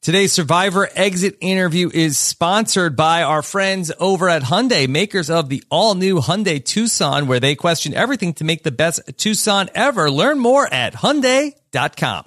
Today's Survivor Exit interview is sponsored by our friends over at Hyundai, makers of the all-new Hyundai Tucson, where they question everything to make the best Tucson ever. Learn more at Hyundai.com.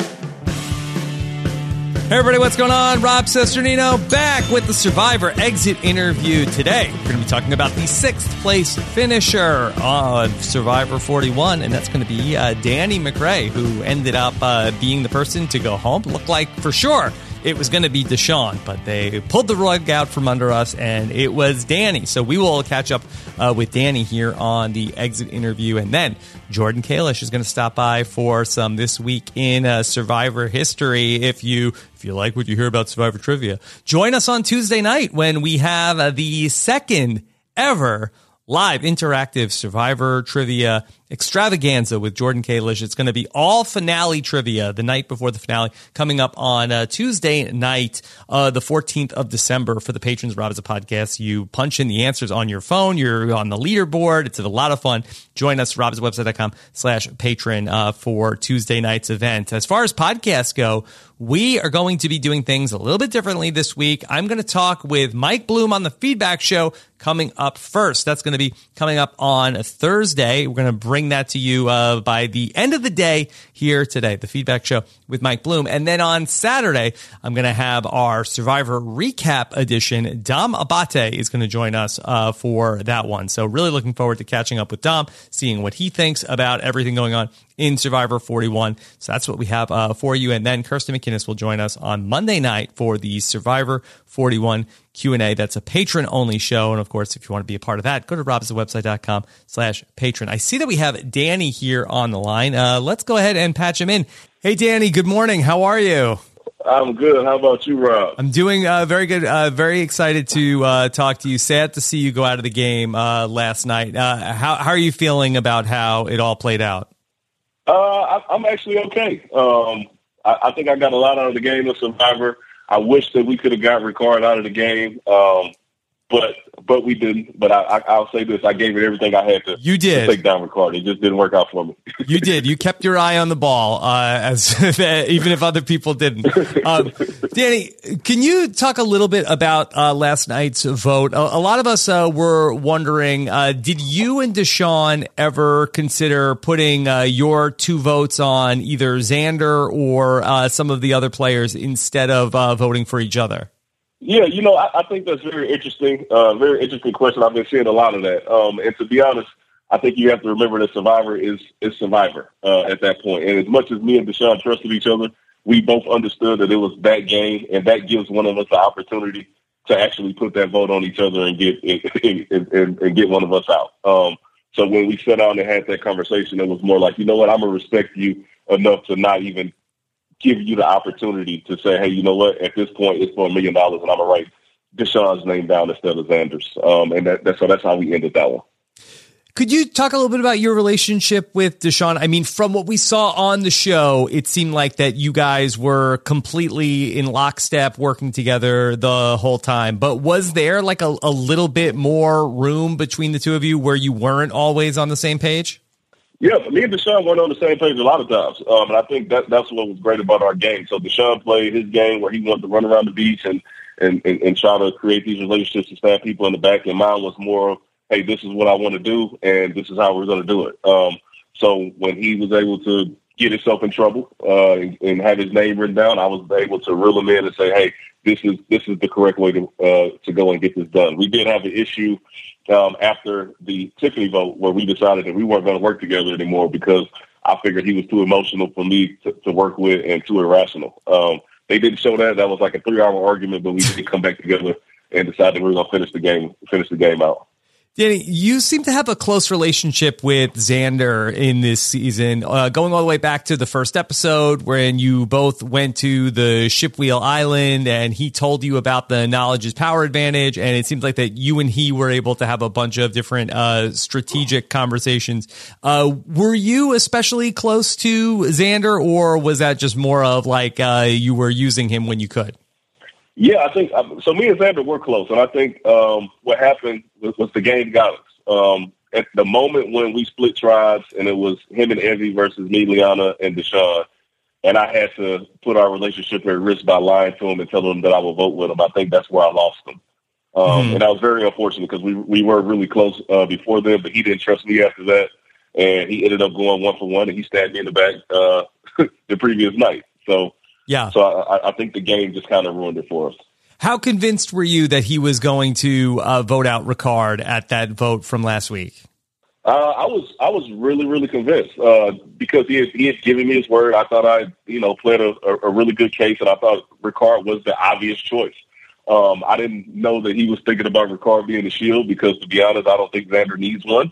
Hey everybody, what's going on? Rob Cesternino back with the Survivor Exit interview today. We're going to be talking about the 6th place finisher on Survivor 41, and that's going to be Danny McRae, who ended up being the person to go home. Looked like for sure it was going to be Deshaun, but they pulled the rug out from under us, and it was Danny. So we will catch up with Danny here on the Exit interview, and then Jordan Kalish is going to stop by for some This Week in Survivor history. If you like what you hear about Survivor Trivia, join us on Tuesday night when we have the second ever live interactive Survivor Trivia extravaganza with Jordan Kalish. It's going to be all finale trivia the night before the finale, coming up on Tuesday night, the 14th of December. For the patrons of Rob Has a Podcast, you punch in the answers on your phone. You're on the leaderboard. It's a lot of fun. Join us, robhasawebsite.com/patron for Tuesday night's event. As far as podcasts go, we are going to be doing things a little bit differently this week. I'm going to talk with Mike Bloom on the Feedback Show coming up first. That's going to be coming up on Thursday. We're going to bring that to you by the end of the day here today, the Feedback Show with Mike Bloom. And then on Saturday, I'm going to have our Survivor Recap edition. Dom Abate is going to join us for that one. So really looking forward to catching up with Dom, seeing what he thinks about everything going on in Survivor 41. So that's what we have for you. And then Kirsten McInnes will join us on Monday night for the Survivor 41 Q&A. That's a patron-only show. And, of course, if you want to be a part of that, go to robhasawebsite.com/patron. I see that we have Danny here on the line. Let's go ahead and patch him in. Hey, Danny, good morning. How are you? I'm good. How about you, Rob? I'm doing very good. Very excited to talk to you. Sad to see you go out of the game last night. How are you feeling about how it all played out? I'm actually okay. I think I got a lot out of the game of Survivor. I wish that we could have got Ricard out of the game, but we didn't. But I'll say this: I gave it everything I had to. You did to take down Ricard. It just didn't work out for me. You did. You kept your eye on the ball, even if other people didn't. Danny, can you talk a little bit about last night's vote? A lot of us were wondering: did you and Deshaun ever consider putting your 2 votes on either Xander or some of the other players instead of voting for each other? Yeah, I think that's very interesting question. I've been seeing a lot of that. And to be honest, I think you have to remember that Survivor is Survivor at that point. And as much as me and Deshaun trusted each other, we both understood that it was that game, and that gives one of us the opportunity to actually put that vote on each other and get one of us out. So when we sat down and had that conversation, it was more like, you know what, I'm going to respect you enough to not even give you the opportunity to say, hey, you know what, at this point, it's for $1 million, and I'm going to write Deshaun's name down instead of Xander's. And that's how we ended that one. Could you talk a little bit about your relationship with Deshaun? I mean, from what we saw on the show, it seemed like that you guys were completely in lockstep working together the whole time. But was there like a little bit more room between the two of you where you weren't always on the same page? Yeah, me and Deshaun weren't on the same page a lot of times. And I think that's what was great about our game. So Deshaun played his game where he wanted to run around the beach and try to create these relationships and stab people in the back. And mine was more of, hey, this is what I want to do, and this is how we're going to do it. So when he was able to get himself in trouble and have his name written down, I was able to reel him in and say, hey, this is the correct way to go and get this done. We did have an issue after the Tiffany vote where we decided that we weren't going to work together anymore because I figured he was too emotional for me to work with and too irrational. They didn't show that. That was like a 3-hour argument, but we did come back together and decided we were going to finish the game out. Danny, you seem to have a close relationship with Xander in this season, going all the way back to the first episode when you both went to the Shipwheel Island and he told you about the knowledge is power advantage. And it seems like that you and he were able to have a bunch of different strategic conversations. Were you especially close to Xander, or was that just more of like you were using him when you could? Yeah, I think so. Me and Xander were close, and I think what happened was the game got us. At the moment when we split tribes, and it was him and Evie versus me, Liana, and Deshaun, and I had to put our relationship at risk by lying to him and telling him that I would vote with him. I think that's where I lost him. And that was very unfortunate because we were really close before then, but he didn't trust me after that. And he ended up going 1-for-1, and he stabbed me in the back the previous night. So I think the game just kind of ruined it for us. How convinced were you that he was going to vote out Ricard at that vote from last week? I was really, really convinced because he had given me his word. I thought I played a really good case, and I thought Ricard was the obvious choice. I didn't know that he was thinking about Ricard being the shield because, to be honest, I don't think Xander needs one.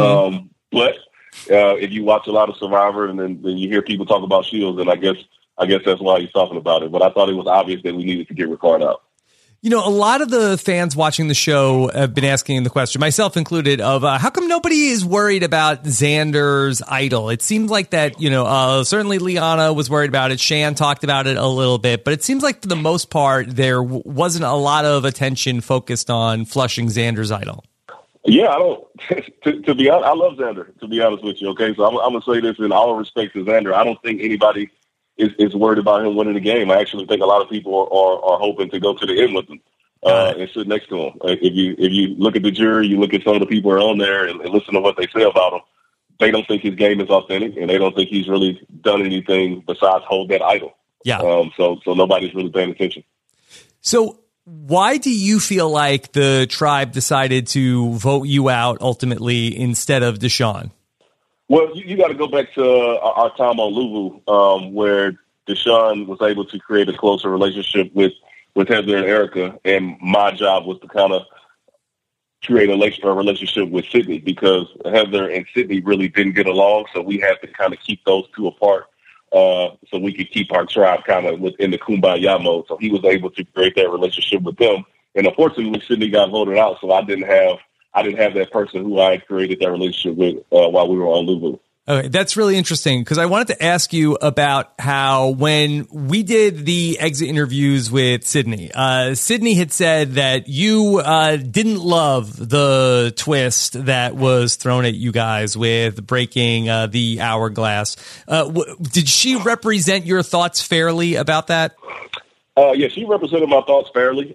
But if you watch a lot of Survivor and then you hear people talk about shields, then I guess that's why he's talking about it. But I thought it was obvious that we needed to get Ricard out. You know, a lot of the fans watching the show have been asking the question, myself included, of how come nobody is worried about Xander's idol? It seems like that, certainly Liana was worried about it. Shan talked about it a little bit, but it seems like for the most part, there wasn't a lot of attention focused on flushing Xander's idol. Yeah, I don't. To be honest, I love Xander, to be honest with you. Okay, so I'm going to say this in all respect to Xander. I don't think anybody is worried about him winning the game. I actually think a lot of people are hoping to go to the end with him and sit next to him. If you look at the jury, you look at some of the people who are on there and listen to what they say about him, they don't think his game is authentic, and they don't think he's really done anything besides hold that idol. Yeah. So nobody's really paying attention. So why do you feel like the tribe decided to vote you out ultimately instead of Deshaun? Well, you got to go back to our time on Luvu, where Deshaun was able to create a closer relationship with Heather and Erica, and my job was to kind of create a relationship with Sydney because Heather and Sydney really didn't get along, so we had to kind of keep those two apart so we could keep our tribe kind of within the kumbaya mode. So he was able to create that relationship with them, and unfortunately, Sydney got voted out, so I didn't have that person who I had created that relationship with while we were on Luvu. Okay, that's really interesting because I wanted to ask you about how when we did the exit interviews with Sydney, Sydney had said that you didn't love the twist that was thrown at you guys with breaking the hourglass. Did she represent your thoughts fairly about that? Yeah, she represented my thoughts fairly.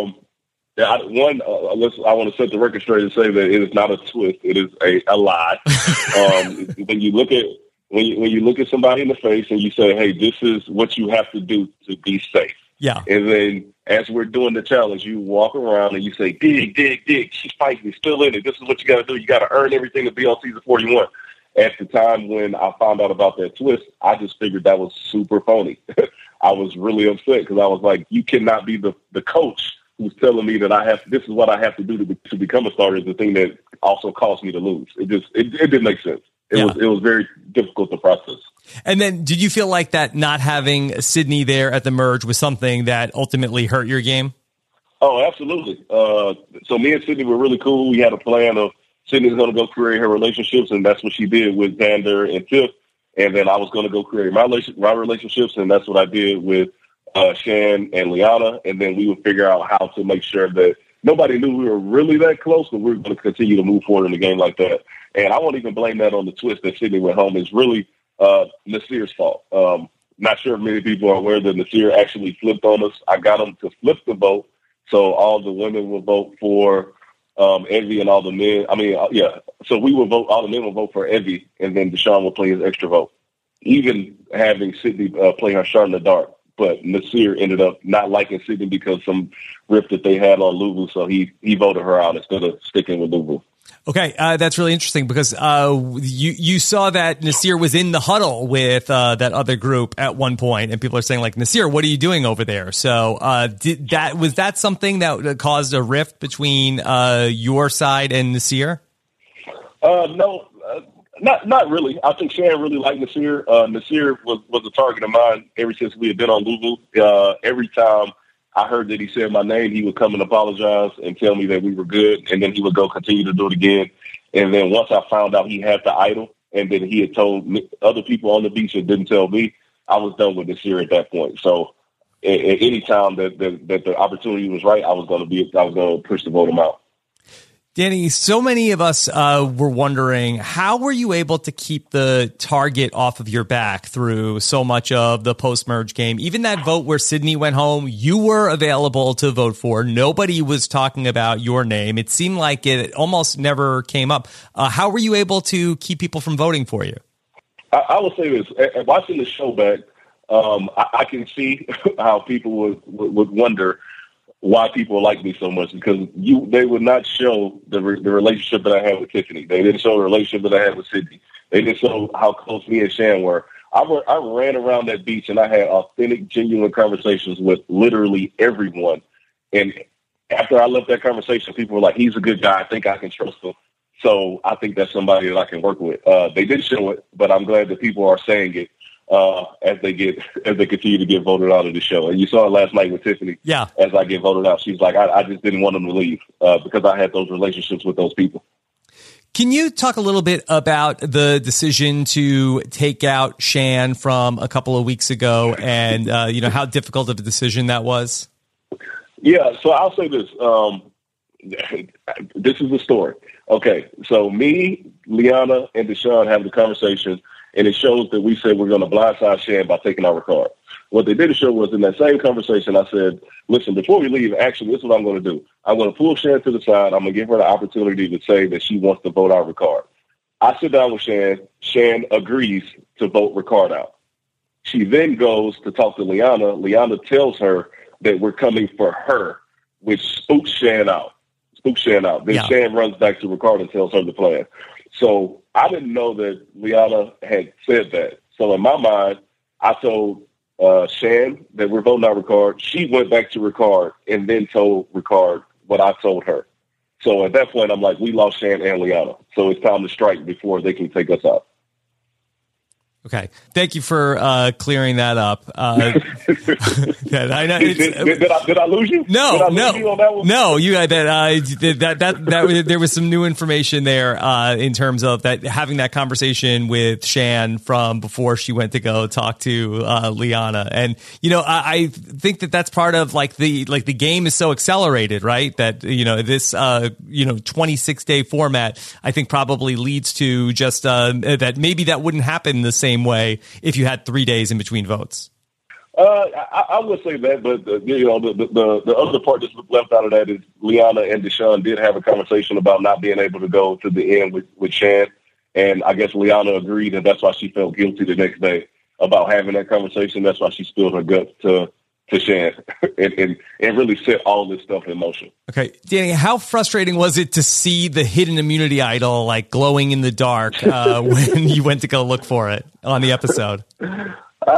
I want to set the record straight and say that it is not a twist; it is a lie. When you look at somebody in the face and you say, "Hey, this is what you have to do to be safe," and then as we're doing the challenge, you walk around and you say, "Dig, dig, dig." She's fighting, still in it. This is what you got to do. You got to earn everything to be on season 41. At the time when I found out about that twist, I just figured that was super phony. I was really upset because I was like, "You cannot be the coach who's telling me that this is what I have to do to become a starter is the thing that also caused me to lose." It didn't make sense. It was very difficult to process. And then did you feel like that not having Sydney there at the merge was something that ultimately hurt your game? Oh, absolutely. So me and Sydney were really cool. We had a plan of Sydney's going to go create her relationships, and that's what she did with Xander and Tiff. And then I was going to go create my relationships, and that's what I did with Shan and Liana, and then we would figure out how to make sure that nobody knew we were really that close, but we were going to continue to move forward in the game like that. And I won't even blame that on the twist that Sydney went home. It's really Nasir's fault. Not sure if many people are aware that Nasir actually flipped on us. I got him to flip the vote, so all the women will vote for Evie and all the men. So we will vote. All the men will vote for Evie, and then Deshaun will play his extra vote. Even having Sydney play her shot in the dark. But Nasir ended up not liking Sydney because some rift that they had on Luvu, so he voted her out instead of sticking with Luvu. Okay, that's really interesting because you saw that Nasir was in the huddle with that other group at one point, and people are saying like, "Nasir, what are you doing over there?" So was that something that caused a rift between your side and Nasir? No. Not really. I think Shan really liked Nasir. Nasir was a target of mine ever since we had been on Luvu. Every time I heard that he said my name, he would come and apologize and tell me that we were good, and then he would go continue to do it again. And then once I found out he had the idol, and then he had told other people on the beach and didn't tell me, I was done with Nasir at that point. So at any time that the opportunity was right, I was going to push the vote him out. Danny, so many of us were wondering, how were you able to keep the target off of your back through so much of the post-merge game? Even that vote where Sydney went home, you were available to vote for. Nobody was talking about your name. It seemed like it almost never came up. How were you able to keep people from voting for you? I will say this. Watching the show back, I can see how people would wonder why people like me so much, because they would not show the relationship that I had with Tiffany. They didn't show the relationship that I had with Sydney. They didn't show how close me and Shan were. I ran around that beach and I had authentic, genuine conversations with literally everyone. And after I left that conversation, people were like, he's a good guy. I think I can trust him. So I think that's somebody that I can work with. They didn't show it, but I'm glad that people are saying it. As they continue to get voted out of the show. And you saw it last night with Tiffany. Yeah. As I get voted out, she's like, I just didn't want them to leave because I had those relationships with those people. Can you talk a little bit about the decision to take out Shan from a couple of weeks ago and, how difficult of a decision that was? Yeah. So I'll say this. This is the story. Okay. So me, Liana, and Deshaun have the conversation. And it shows that we said we're going to blindside Shan by taking our card. What they didn't show was in that same conversation, I said, listen, before we leave, actually, this is what I'm going to do. I'm going to pull Shan to the side. I'm going to give her the opportunity to say that she wants to vote our Ricard. I sit down with Shan. Shan agrees to vote Ricard out. She then goes to talk to Liana. Liana tells her that we're coming for her, which spooks Shan out. Then Shan runs back to Ricard and tells her the plan. So I didn't know that Liana had said that. So in my mind, I told Shan that we're voting out Ricard. She went back to Ricard and then told Ricard what I told her. So at that point, I'm like, we lost Shan and Liana. So it's time to strike before they can take us out. Okay. Thank you for clearing that up. I know did I lose you? No, lose you on that one? No. You that there was some new information there in terms of that, having that conversation with Shan from before she went to go talk to Liana, and I think that's part of the game is so accelerated, right? That this 26-day format I think probably leads to just that maybe that wouldn't happen the same way if you had 3 days in between votes. I would say that, but the other part that's left out of that is Liana and Deshaun did have a conversation about not being able to go to the end with Shan, and I guess Liana agreed, and that's why she felt guilty the next day about having that conversation. That's why she spilled her guts to Shan and really set all this stuff in motion. Okay, Danny, how frustrating was it to see the hidden immunity idol glowing in the dark when you went to go look for it on the episode? Man,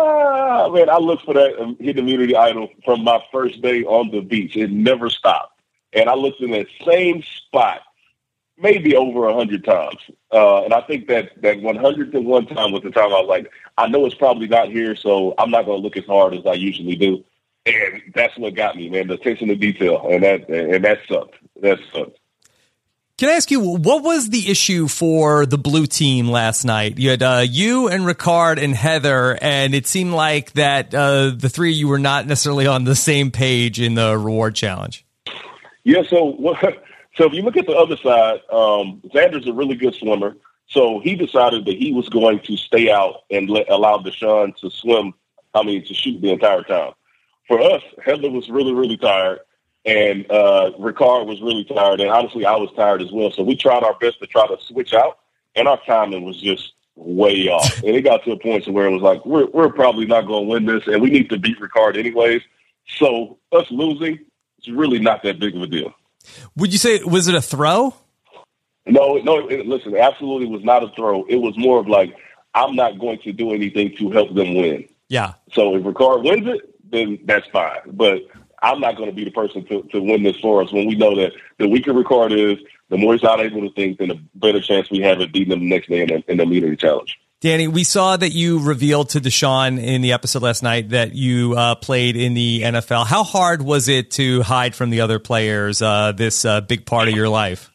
I looked for that hidden immunity idol from my first day on the beach. It never stopped. And I looked in that same spot maybe over 100 times. And I think that 101 time was the time I was like, I know it's probably not here, so I'm not going to look as hard as I usually do. And that's what got me, man, the attention to detail. And that sucked. That sucked. Can I ask you, what was the issue for the blue team last night? You had you and Ricard and Heather, and it seemed like that the three of you were not necessarily on the same page in the reward challenge. Yeah, so if you look at the other side, Xander's a really good swimmer. So he decided that he was going to stay out and allow Deshaun to shoot the entire time. For us, Heather was really, really tired, and Ricard was really tired, and honestly, I was tired as well. So we tried our best to try to switch out, and our timing was just way off. And it got to a point where it was like, we're probably not going to win this, and we need to beat Ricard anyways. So us losing, it's really not that big of a deal. Would you say, was it a throw? No, listen, it absolutely was not a throw. It was more of like, I'm not going to do anything to help them win. Yeah. So if Ricard wins it, then that's fine. But I'm not going to be the person to win this for us when we know that the weaker Ricard is, the more he's not able to think, then the better chance we have of beating them the next day in the immunity challenge. Danny, we saw that you revealed to Deshaun in the episode last night that you played in the NFL. How hard was it to hide from the other players this big part of your life?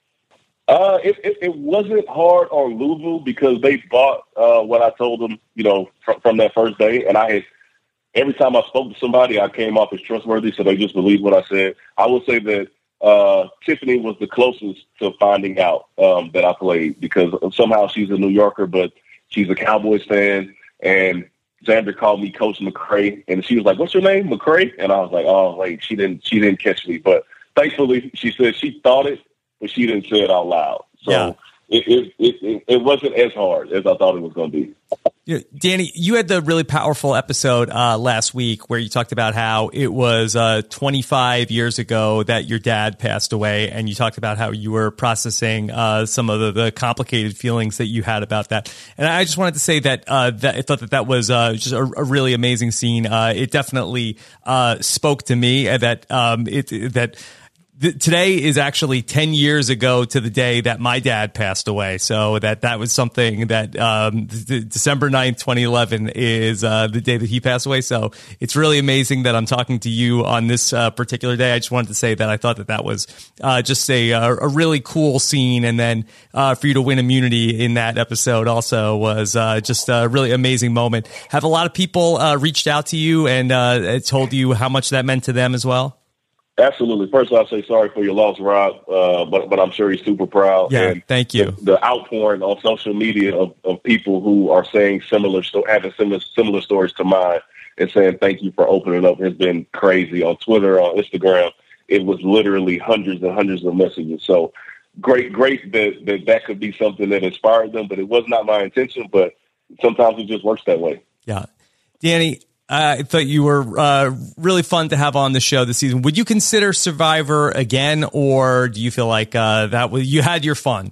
It wasn't hard on Louisville because they bought what I told them, from that first day. And every time I spoke to somebody, I came off as trustworthy, so they just believed what I said. I would say that Tiffany was the closest to finding out that I played, because somehow she's a New Yorker, but she's a Cowboys fan. And Xander called me Coach McCray, and she was like, "What's your name, McCray?" And I was like, "Oh, wait, she didn't catch me." But thankfully, she said she thought it, but she didn't say it out loud. So yeah. It wasn't as hard as I thought it was going to be. Yeah, Danny, you had the really powerful episode last week where you talked about how it was 25 years ago that your dad passed away, and you talked about how you were processing some of the complicated feelings that you had about that. And I just wanted to say that I thought that was just a really amazing scene. It definitely spoke to me that today is actually 10 years ago to the day that my dad passed away. So that was something that December 9th, 2011 is the day that he passed away. So it's really amazing that I'm talking to you on this particular day. I just wanted to say that I thought that was just a really cool scene. And then for you to win immunity in that episode also was just a really amazing moment. Have a lot of people reached out to you and told you how much that meant to them as well? Absolutely. First, I'll say sorry for your loss, Rob, but I'm sure he's super proud. Yeah, and thank you. The outpouring on social media of people who are saying having similar stories to mine and saying thank you for opening up has been crazy. On Twitter, on Instagram, it was literally hundreds and hundreds of messages. So great that could be something that inspired them, but it was not my intention, but sometimes it just works that way. Yeah. Danny, I thought you were really fun to have on the show this season. Would you consider Survivor again, or do you feel like you had your fun?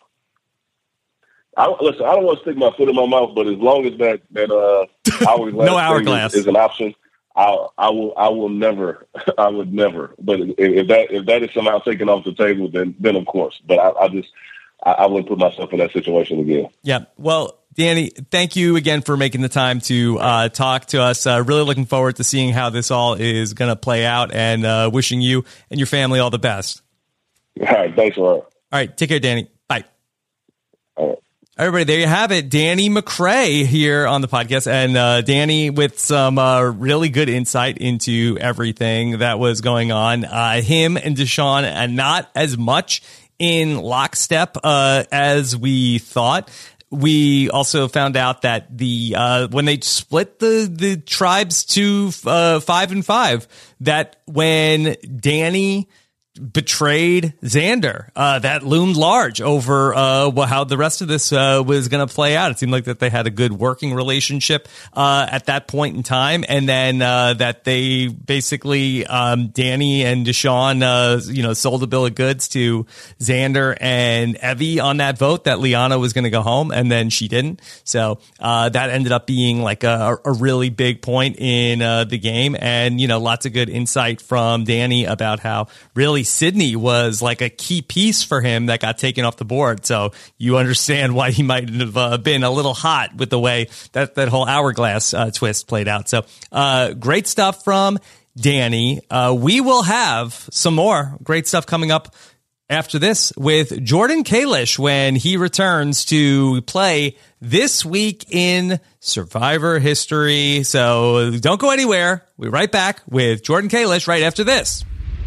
Listen, I don't want to stick my foot in my mouth, but as long as that hourglass no hourglass is an option, I would never. But if that is somehow taken off the table, then of course. But I wouldn't put myself in that situation again. Yeah. Well, Danny, thank you again for making the time to talk to us. Really looking forward to seeing how this all is going to play out, and wishing you and your family all the best. All right. Thanks, Laura. All right. Take care, Danny. Bye. All right. Everybody, there you have it. Danny McCray here on the podcast, and Danny with some really good insight into everything that was going on. Him and Deshaun, and not as much in lockstep as we thought. We also found out that when they split the tribes to 5-5, that when Danny betrayed Xander, that loomed large over how the rest of this was going to play out. It seemed like that they had a good working relationship at that point in time, and then that they basically Danny and Deshaun sold a bill of goods to Xander and Evie on that vote that Liana was going to go home, and then she didn't. So that ended up being like a really big point in the game, and lots of good insight from Danny about how really Sydney was like a key piece for him that got taken off the board. So you understand why he might have been a little hot with the way that whole hourglass twist played out. So great stuff from Danny. We will have some more great stuff coming up after this with Jordan Kalish when he returns to play this week in Survivor history. So don't go anywhere. We're right back with Jordan Kalish right after this.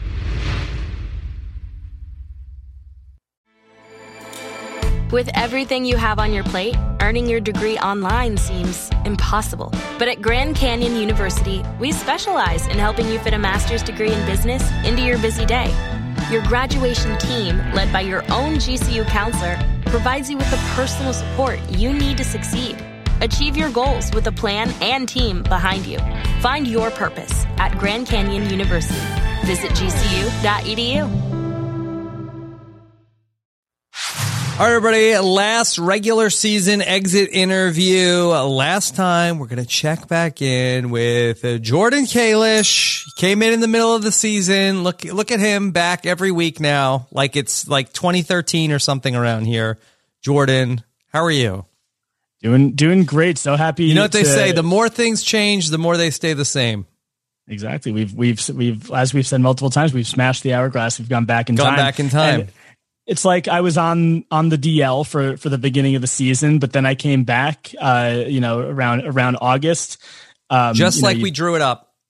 With everything you have on your plate, earning your degree online seems impossible. But at Grand Canyon University, we specialize in helping you fit a master's degree in business into your busy day. Your graduation team, led by your own GCU counselor, provides you with the personal support you need to succeed. Achieve your goals with a plan and team behind you. Find your purpose at Grand Canyon University. Visit gcu.edu. All right, everybody, last regular season exit interview. Last time, we're going to check back in with Jordan Kalish. He came in the middle of the season. Look at him back every week now, like it's like 2013 or something around here. Jordan, how are you? Doing great. So happy. You know what they say, the more things change, the more they stay the same. Exactly. We've as we've said multiple times, we've smashed the hourglass. We've gone back in time. And it's like I was on the DL for the beginning of the season, but then I came back, around August. We drew it up.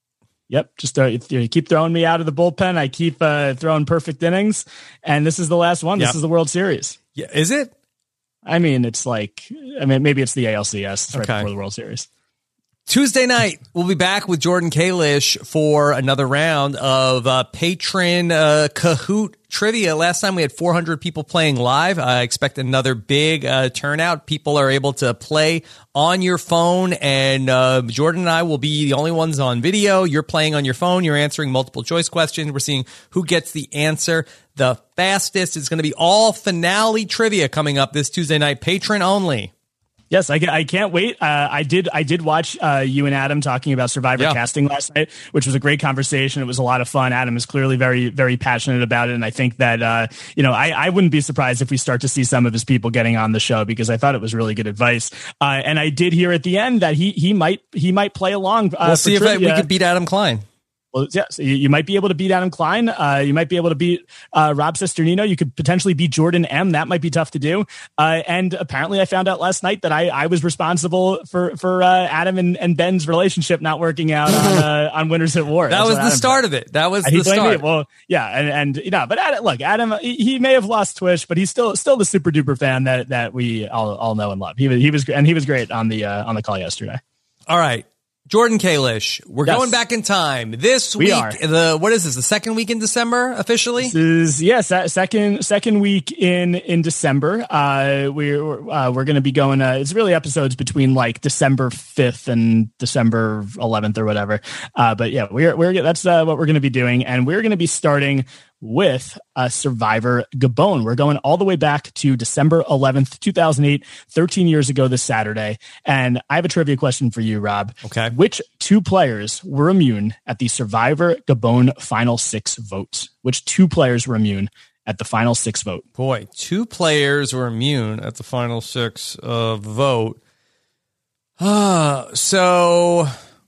Yep. Just you keep throwing me out of the bullpen. I keep throwing perfect innings. And this is the last one. This is the World Series. Yeah. Is it? I mean, it's maybe it's the ALCS. It's right before the World Series. Tuesday night, we'll be back with Jordan Kalish for another round of patron Kahoot trivia. Last time we had 400 people playing live. I expect another big turnout. People are able to play on your phone, and Jordan and I will be the only ones on video. You're playing on your phone. You're answering multiple choice questions. We're seeing who gets the answer the fastest. It's going to be all finale trivia coming up this Tuesday night, patron only. Yes, I can't wait. I did watch you and Adam talking about Survivor casting last night, which was a great conversation. It was a lot of fun. Adam is clearly very, very passionate about it, and I think that I wouldn't be surprised if we start to see some of his people getting on the show, because I thought it was really good advice. And I did hear at the end that he might play along. We'll see if we could beat Adam Klein. Well, yeah, so you might be able to beat Adam Klein. You might be able to beat Rob Cesternino. You could potentially beat Jordan M. That might be tough to do. And apparently I found out last night that I was responsible for Adam and Ben's relationship not working out on Winners at War. That was the start of it. That was the start. Well, yeah. And but Adam, he may have lost Twish, but he's still the super duper fan that we all know and love. He was great on the call yesterday. All right. Jordan Kalish, we're going back in time this week. What is this? The second week in December officially? This is second week in December. We're going to be going. It's really episodes between like December 5th and December 11th or whatever. But yeah, that's what we're going to be doing, and we're going to be starting with Survivor Gabon. We're going all the way back to December 11th, 2008, 13 years ago this Saturday. And I have a trivia question for you, Rob. Okay. Which two players were immune at the Survivor Gabon Final Six votes? Which two players were immune at the Final Six vote? Boy, two players were immune at the Final Six vote. So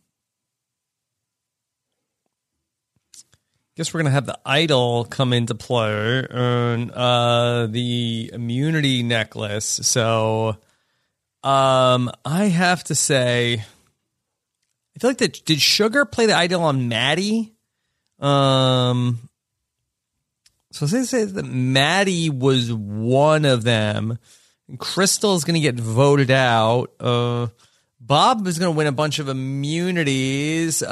guess we're going to have the idol come into play on the immunity necklace. So I have to say, I feel like did Sugar play the idol on Maddie? So say that Maddie was one of them. And Crystal is going to get voted out. Bob is going to win a bunch of immunities.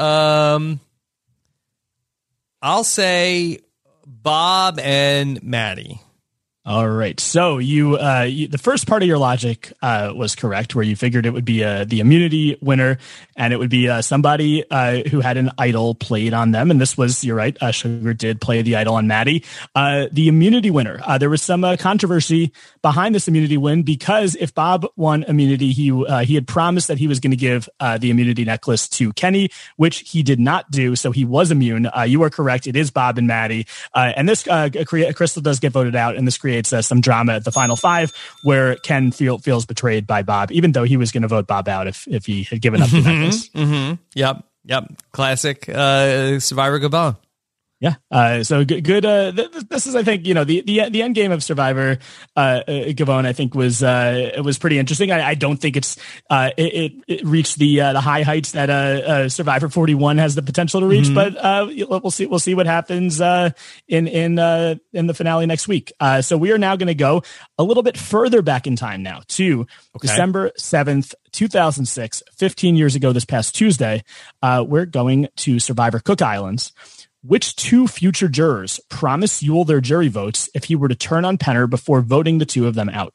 I'll say Bob and Maddie. All right. So you the first part of your logic was correct, where you figured it would be the immunity winner, and it would be somebody who had an idol played on them. And this was, you're right, Sugar did play the idol on Maddie. The immunity winner, there was some controversy behind this immunity win, because if Bob won immunity, he had promised that he was going to give the immunity necklace to Kenny, which he did not do. So he was immune. You are correct. It is Bob and Maddie. And this Crystal does get voted out, and this creates some drama at the final five, where Ken feels betrayed by Bob, even though he was going to vote Bob out if he had given up the necklace. Mm-hmm. Yep. Classic Survivor Gabon. Yeah. So good. This is, I think, the end game of Survivor Gabon, I think it was pretty interesting. I don't think it reached the high heights that Survivor 41 has the potential to reach, but we'll see what happens in the finale next week. So we are now going to go a little bit further back in time now to December 7th, 2006, 15 years ago this past Tuesday. We're going to Survivor Cook Islands. Which two future jurors promised Yul their jury votes if he were to turn on Penner before voting the two of them out?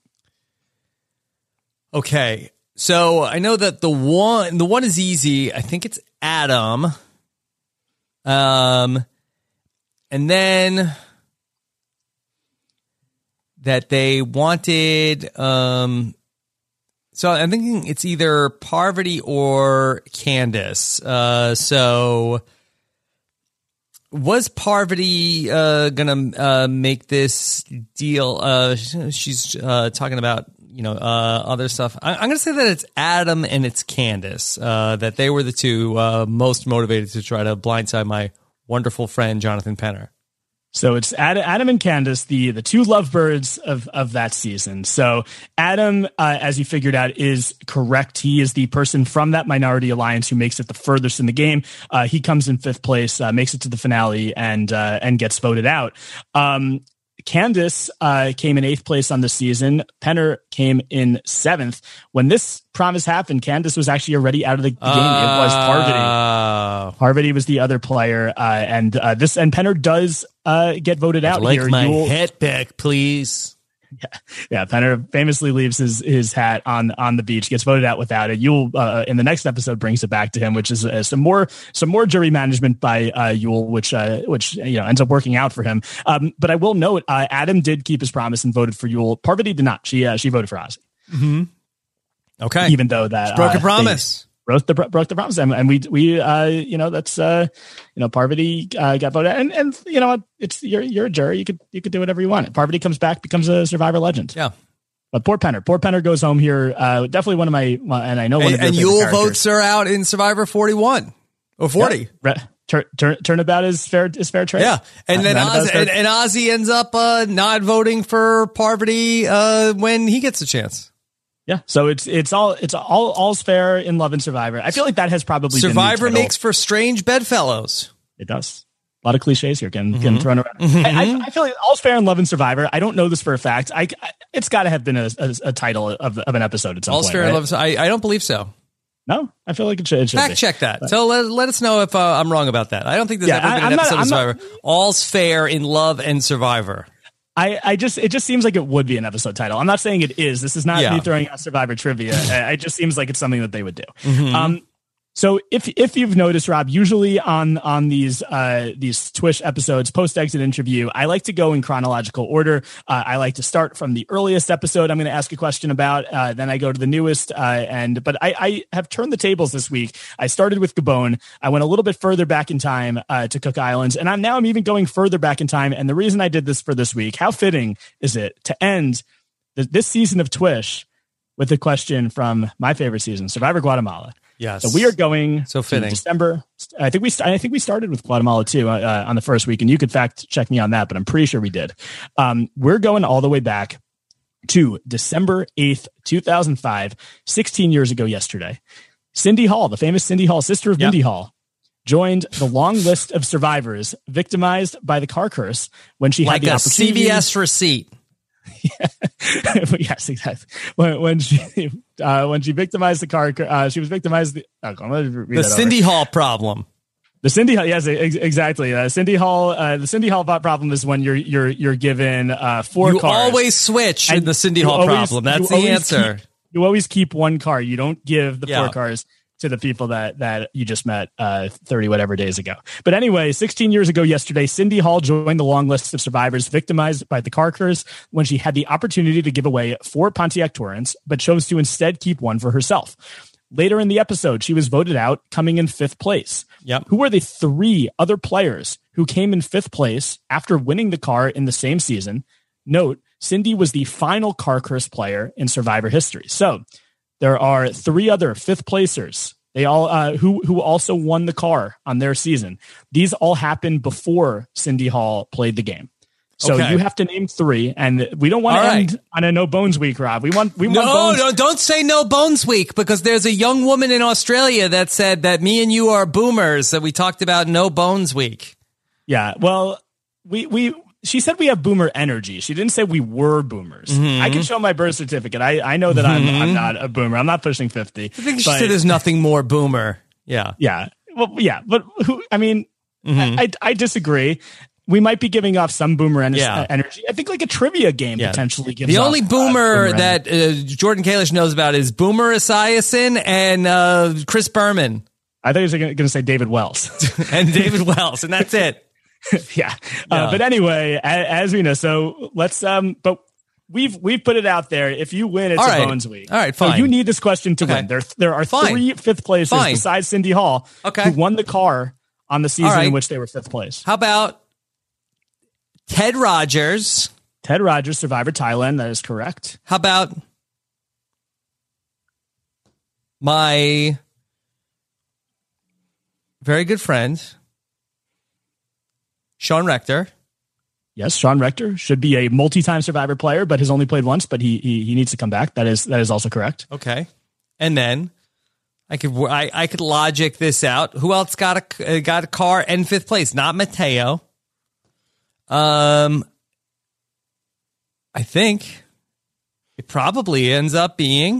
Okay, so I know that the one is easy. I think it's Adam. And then that they wanted. So I'm thinking it's either Parvati or Candace. So. Was Parvati gonna make this deal? She's talking about other stuff. I'm gonna say that it's Adam and it's Candace. That they were the two most motivated to try to blindside my wonderful friend Jonathan Penner. So it's Adam and Candace, the two lovebirds of that season. So Adam, as you figured out, is correct. He is the person from that minority alliance who makes it the furthest in the game. He comes in 5th place, makes it to the finale, and gets voted out. Candace came in 8th place on the season. Penner came in 7th. When this promise happened, Candace was actually already out of the game. It was Parvati. Parvati was the other player, and Penner does get voted out here. My hat back, please. Yeah. Penner famously leaves his hat on the beach, gets voted out without it. Yule in the next episode brings it back to him, which is some more jury management by Yule, which ends up working out for him. But I will note, Adam did keep his promise and voted for Yule. Parvati did not. She voted for Ozzy. Mm-hmm. Okay, even though that broke a promise. Broke the promise, and we that's Parvati got voted out, and you know it's you're a jury, you could do whatever you want. Parvati comes back, becomes a Survivor legend. Yeah, but poor Penner goes home here. Definitely one of my, and I know one of your Yule characters. votes her out in Survivor 41 or 40. Yeah. Turnabout is fair trade. Yeah, and then Ozzy ends up not voting for Parvati when he gets a chance. Yeah, so it's all's fair in Love and Survivor. I feel like that has probably Survivor makes for strange bedfellows. It does. A lot of cliches here getting thrown around. Mm-hmm. I feel like all's fair in Love and Survivor. I don't know this for a fact. It's got to have been a title of an episode at some all's point. Fair right? in Love. I don't believe so. No, I feel like it should fact be. Check that. So let us know if I'm wrong about that. I don't think there's ever been an episode of Survivor. All's fair in Love and Survivor. It just seems like it would be an episode title. I'm not saying it is. This is not me throwing out Survivor trivia. It just seems like it's something that they would do. Mm-hmm. So if you've noticed, Rob, usually on these Twitch episodes, post-exit interview, I like to go in chronological order. I like to start from the earliest episode I'm going to ask a question about. Then I go to the newest. But I have turned the tables this week. I started with Gabon. I went a little bit further back in time to Cook Islands. And I'm even going further back in time. And the reason I did this for this week, how fitting is it to end this season of Twitch with a question from my favorite season, Survivor Guatemala. Yes. So we are going to December. I think we started with Guatemala too on the first week, and you could fact check me on that, but I'm pretty sure we did. We're going all the way back to December 8th, 2005, 16 years ago yesterday. Cindy Hall, the famous Cindy Hall, sister of Mindy Hall, joined the long list of survivors victimized by the car curse when she had the opportunity. CVS receipt. Yes, exactly. When she victimized the car, she was victimized. The Cindy Hall problem. The Cindy Hall, yes, exactly. Cindy Hall. The Cindy Hall problem is when you're given 4 cars. You always switch in the Cindy Hall problem. That's the answer. You always keep 1 car. You don't give the 4 cars to the people that you just met 30 whatever days ago. But anyway, 16 years ago yesterday, Cindy Hall joined the long list of survivors victimized by the car curse when she had the opportunity to give away 4 Pontiac Torrents, but chose to instead keep 1 for herself. Later in the episode, she was voted out, coming in 5th place. Yep. Who were the 3 other players who came in 5th place after winning the car in the same season? Note, Cindy was the final car curse player in Survivor history. So there are 3 other 5th placers. They all who also won the car on their season. These all happened before Cindy Hall played the game. So you have to name 3, and we don't want to end on a no bones week, Rob. We want bones. No, don't say no bones week, because there's a young woman in Australia that said that me and you are boomers, that we talked about no bones week. Yeah, well, she said we have boomer energy. She didn't say we were boomers. Mm-hmm. I can show my birth certificate. I know that I'm not a boomer. I'm not pushing 50. I think she said there's nothing more boomer. Yeah. Yeah. Well, yeah. But I disagree. We might be giving off some boomer energy. I think like a trivia game potentially gives the off, only boomer that Jordan Kalish knows about is Boomer Esiason and Chris Berman. I thought he was going to say David Wells. And David Wells, and that's it. Yeah. But anyway, as we know, so let's but we've put it out there. If you win, it's a bones week. All right, fine. So you need this question to win. There are 3 5th placers besides Cindy Hall who won the car on the season in which they were 5th place. How about Ted Rogers? Ted Rogers, Survivor Thailand. That is correct. How about my very good friend Sean Rector? Yes, Sean Rector should be a multi-time Survivor player, but has only played once. But he needs to come back. That is also correct. Okay, and then I could logic this out. Who else got a car in fifth place? Not Mateo. I think it probably ends up being.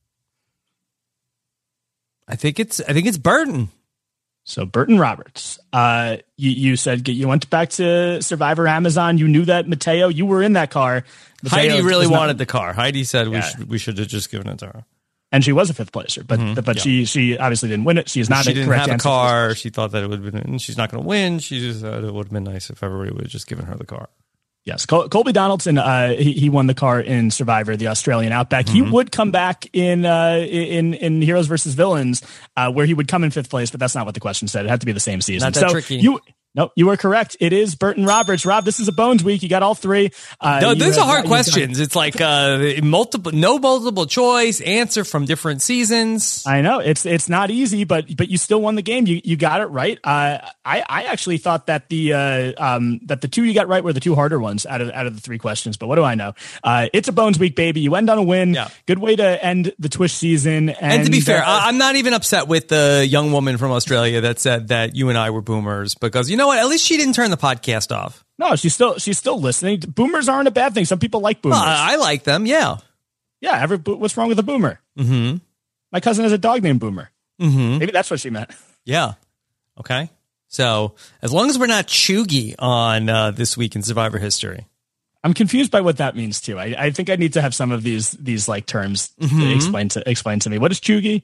I think it's Burton. So Burton Roberts, you said you went back to Survivor Amazon. You knew that Mateo, you were in that car. Mateo Heidi really wanted the car. Heidi said we should have just given it to her. And she was a fifth placer, but she obviously didn't win it. She is not. She a didn't correct have a answer car. She thought that it would have been. And she's not going to win. She just thought it would have been nice if everybody would have just given her the car. Yes, Colby Donaldson. He won the car in Survivor, the Australian Outback. He would come back in Heroes versus Villains, where he would come in fifth place, but that's not what the question said. It had to be the same season. Not that tricky. No, you were correct. It is Burton Roberts. Rob, this is a Bones week. You got all three. No, these are hard questions. It's like multiple choice answer from different seasons. I know it's not easy, but you still won the game. You got it right. I actually thought that the two you got right were the two harder ones out of the three questions. But what do I know? It's a Bones week, baby. You end on a win. Yeah. Good way to end the Twish season. And to be fair, I'm not even upset with the young woman from Australia that said that you and I were boomers, because you know what? At least she didn't turn the podcast off. No, she's still listening. Boomers aren't a bad thing. Some people like boomers. I like them. Yeah. Yeah. What's wrong with a boomer? Mm-hmm. My cousin has a dog named Boomer. Mm-hmm. Maybe that's what she meant. Yeah. Okay. So as long as we're not chuggy on This Week in Survivor History. I'm confused by what that means too. I think I need to have some of these like terms explain to me. What is chuggy?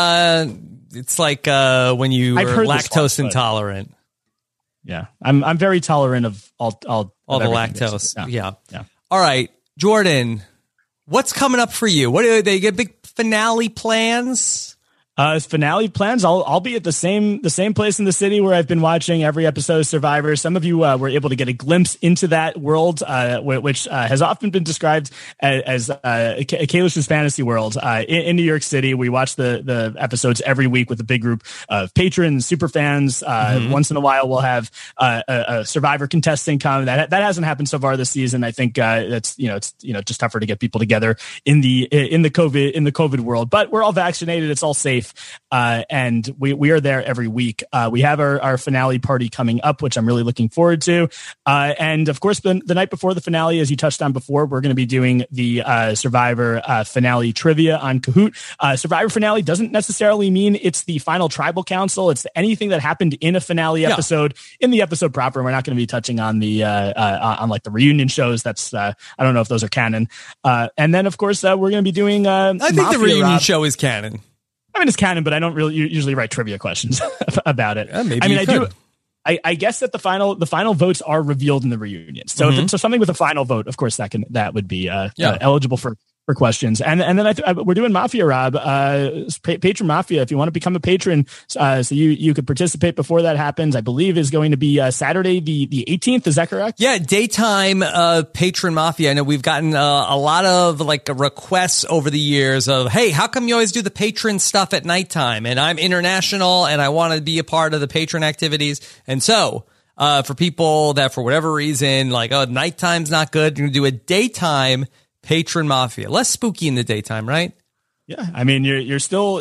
It's like when you are lactose intolerant. Yeah, I'm very tolerant of all the lactose. Yeah. All right, Jordan, what's coming up for you? What do they get? Big finale plans? Finale plans. I'll be at the same place in the city where I've been watching every episode of Survivor. Some of you were able to get a glimpse into that world, which has often been described as Kalish's fantasy world. In New York City, we watch the episodes every week with a big group of patrons, super fans. Once in a while, we'll have a Survivor contestant come. That hasn't happened so far this season. I think it's just tougher to get people together in the COVID world. But we're all vaccinated. It's all safe. And we are there every week. We have our finale party coming up, which I'm really looking forward to. And of course, the night before the finale, as you touched on before, we're going to be doing the Survivor finale trivia on Kahoot. Survivor finale doesn't necessarily mean it's the final tribal council. It's anything that happened in a finale episode, in the episode proper. We're not going to be touching on the on like the reunion shows. That's I don't know if those are canon. And then of course we're going to be doing. I think the reunion show is canon. I mean, it's canon, but I don't really usually write trivia questions about it. Maybe I do. I guess that the final votes are revealed in the reunion. So if it's something with a final vote, of course that would be eligible for questions. And then we're doing Mafia, Rob, Patron Mafia. If you want to become a patron, so you could participate before that happens, I believe is going to be Saturday, the 18th. Is that correct? Yeah. Daytime, Patron Mafia. I know we've gotten a lot of like requests over the years of, hey, how come you always do the patron stuff at nighttime? And I'm international and I want to be a part of the patron activities. And so, for people that for whatever reason, like, oh, nighttime's not good, you're going to do a daytime Patron Mafia. Less spooky in the daytime, right? Yeah, I mean, it's still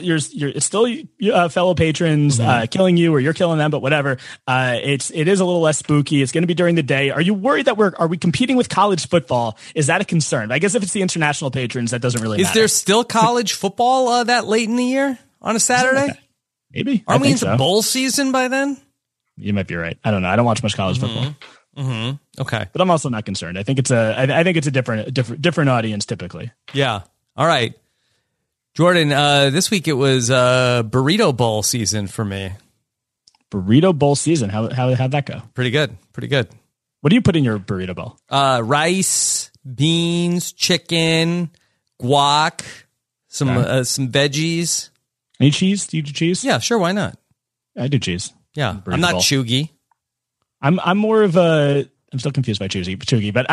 fellow patrons killing you, or you're killing them, but whatever. It is a little less spooky. It's going to be during the day. Are you worried that are we competing with college football? Is that a concern? I guess if it's the international patrons, that doesn't really matter. Is there still college football that late in the year on a Saturday? Maybe. Are we into bowl season by then? You might be right. I don't know. I don't watch much college football. Mm-hmm. Okay, but I'm also not concerned. I think it's a different audience typically. Yeah. All right, Jordan. This week it was burrito bowl season for me. Burrito bowl season. How'd that go? Pretty good. What do you put in your burrito bowl? Rice, beans, chicken, guac, some veggies. Any cheese? Do you do cheese? Yeah, sure. Why not? I do cheese. Yeah, I'm not chuggy. I'm more of a. I'm still confused by chuggy, but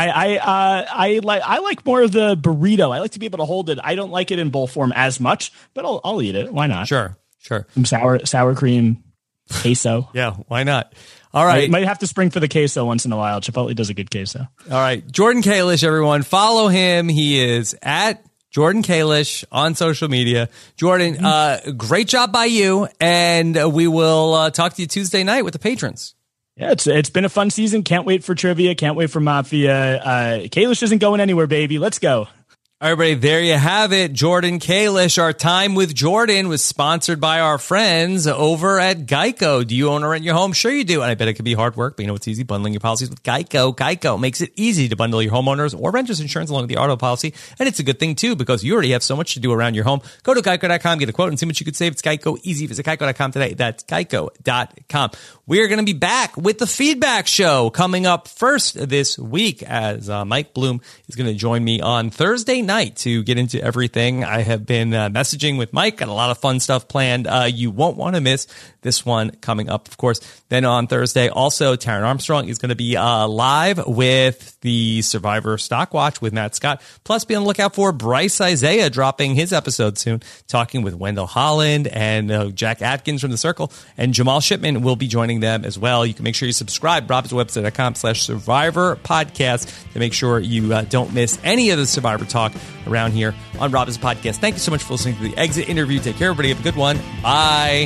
I like more of the burrito. I like to be able to hold it. I don't like it in bowl form as much, but I'll eat it. Why not? Sure. Some sour cream, queso. Yeah, why not? All right. Might have to spring for the queso once in a while. Chipotle does a good queso. All right. Jordan Kalish, everyone. Follow him. He is at Jordan Kalish on social media. Jordan, great job by you. And we will talk to you Tuesday night with the patrons. Yeah, it's been a fun season. Can't wait for trivia. Can't wait for Mafia. Kalish isn't going anywhere, baby. Let's go. Everybody, there you have it. Jordan Kalish. Our time with Jordan was sponsored by our friends over at Geico. Do you own or rent your home? Sure you do. And I bet it could be hard work, but you know it's easy, bundling your policies with Geico. Geico makes it easy to bundle your homeowners or renters insurance along with the auto policy. And it's a good thing, too, because you already have so much to do around your home. Go to geico.com, get a quote, and see what you could save. It's Geico easy. Visit geico.com today. That's geico.com. We're going to be back with the feedback show coming up first this week as Mike Bloom is going to join me on Thursday night to get into everything. I have been messaging with Mike, got a lot of fun stuff planned. You won't want to miss this one coming up, of course. Then on Thursday, also, Taron Armstrong is going to be live with the Survivor Stock Watch with Matt Scott. Plus, be on the lookout for Bryce Isaiah dropping his episode soon, talking with Wendell Holland and Jack Atkins from The Circle. And Jamal Shipman will be joining them as well. You can make sure you subscribe, robbinswebsite.com/Survivor Podcast to make sure you don't miss any of the Survivor talk around here on Robbins Podcast. Thank you so much for listening to the Exit interview. Take care, everybody. Have a good one. Bye.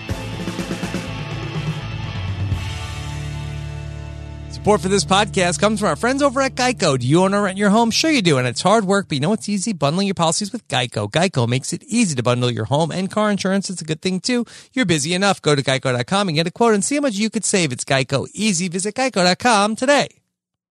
Support for this podcast comes from our friends over at Geico. Do you own or rent your home? Sure you do, and it's hard work, but you know it's easy? Bundling your policies with Geico. Geico makes it easy to bundle your home and car insurance. It's a good thing, too. You're busy enough. Go to geico.com and get a quote and see how much you could save. It's Geico easy. Visit geico.com today.